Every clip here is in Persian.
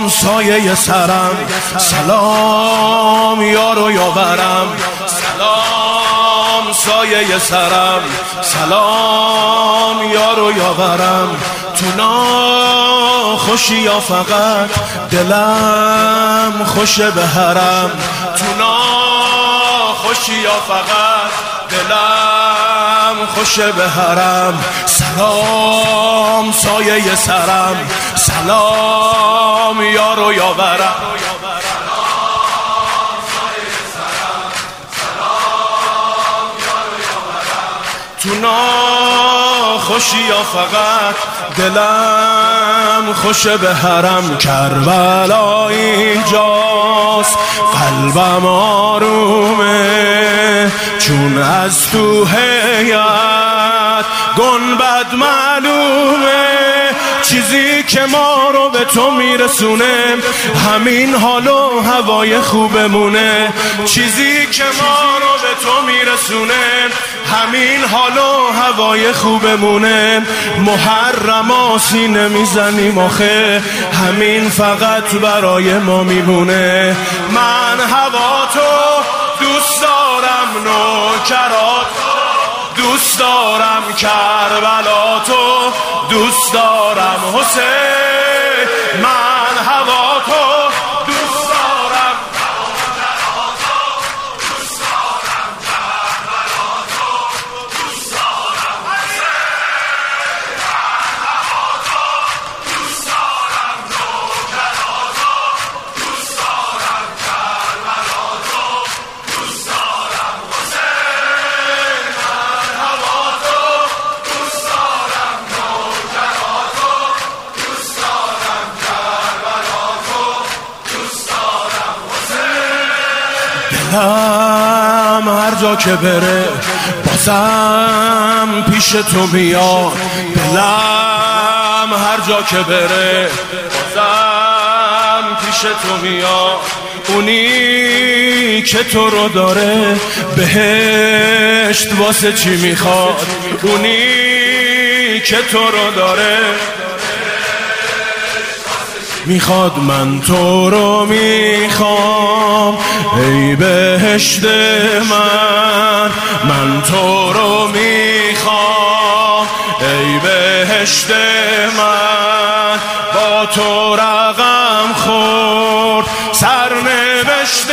سایه سرم، سلام یار و یاورم، سلام سایه سرم، سلام یار و یاورم. تو ناخوشی یا فقط دلم خوشه به حرم، تو ناخوشی یا فقط دلم خوشه به حرم. سلام سایه سرم، سلام یار و یاورم، تو ناخوشی یا فقط دلم خوشه به حرم. کربلا اینجاست قلبم آرومه، چون از تو هیئت گنبد معلومه. چیزی که ما رو به تو میرسونه همین حال و هوای خوبمونه، چیزی که ما رو به تو میرسونه همین حال و هوای خوبمونه. محرما سینه میزنیم آخه همین فقط برای ما میمونه. من هوا تو دوست دارم، نوکرات دوست دارم، کربلا تو دوست دارم، حسین من هوا تو دوست دارم، نوکرات دوست دارم، کربلا تو دوست دارم، حسین من هوا تو دوست دارم، نوکرات دوست دارم، کربلا تو دوست دارم، حسین من هوا تو دوست دارم، نوکرات دوست دارم، کربلا تو دوست دارم، حسین. دلم هر جا که بره بازم پیش تو میاد، دلم هر جا که بره بازم پیش تو میاد. اونی که تو رو داره بهشت واسه چی میخواد، اونی که تو رو داره میخواد. من تو رو میخوام ای بهشت من تو رو میخوام ای بهشت من. با تو رقم خورد سرنوشت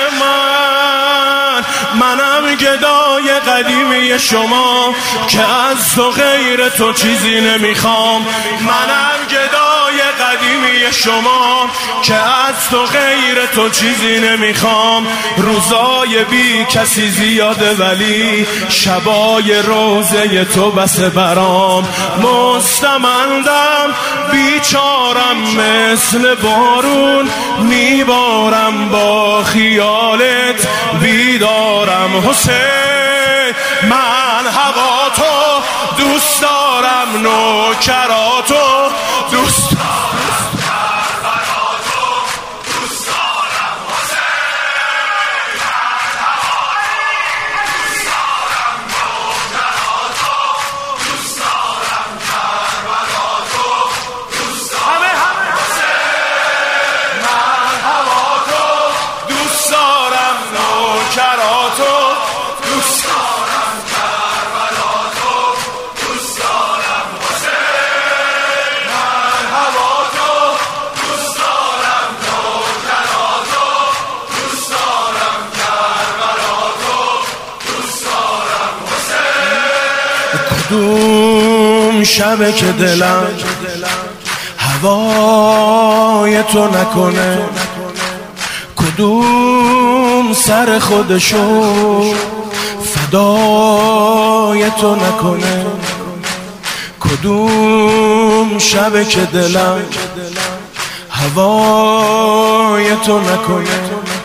منم گدای قدیمی شما که از تو غیر تو چیزی نمیخوام. منم گدای قدیمی شما که از تو غیر تو چیزی نمیخوام. روزای بی کسی زیاده ولی شبای روزه تو بس برام. مستمندم بیچارم مثل بارون میبارم با خیالت بیدارم. حسین من هوا تو دوست دارم، نوکراتو دوست دارم، کربلاتو دوست دارم، حسین من هوا دوست دارم، نوکراتو دوست دارم، کربلاتو دوست دارم، حسین من هوا تو دوست دارم، نوکراتو دوست دارم، کربلاتو دوست دارم، حسین من هوا تو دوست دارم، نوکراتو دوست دارم، کربلاتو دوست دارم، حسین. کدوم شبه که دلم هوای تو نکنه، کدوم سر خودشو فدای تو نکنه، کدوم شبه که دلم هوای تو نکنه،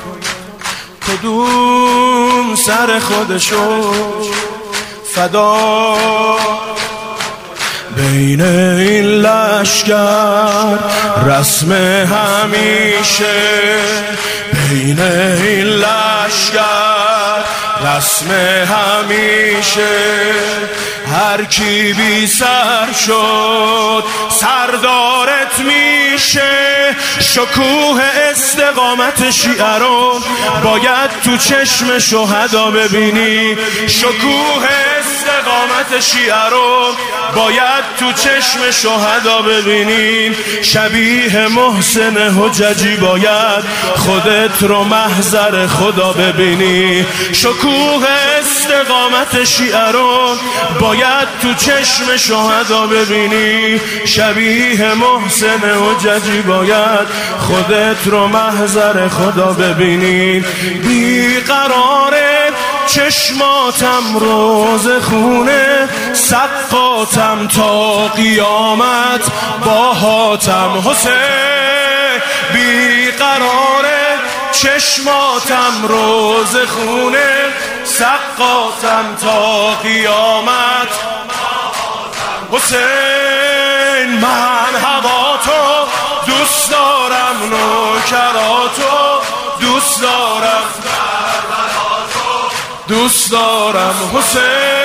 کدوم سر خودشو فدا. بین این لشکر رسم همیشه، بین این لشکر رسم همیشه. هر کی بی سر شد سردارت میشه، شکوه استقامت شیعه رو باید تو چشم شهدا ببینی. شکوه استقامت شیعه رو باید تو چشم شهدا ببینی. شبیه محسن حججی باید خودت رو محضر خدا ببینی. شکوه استقامت شیعه رو باید تو چشم شهدا ببینی. شبیه محسن حججی باید خودت رو محضر خدا ببینی. بیقراره چشماتم روز خونه، سقاتم تا قیامت با حاتم حسین. بیقراره چشماتم روز خونه، سقاتم تا قیامت حسین. من هواتو دوست دارم، نوکراتو دوست دارم، دوست دارم حسین.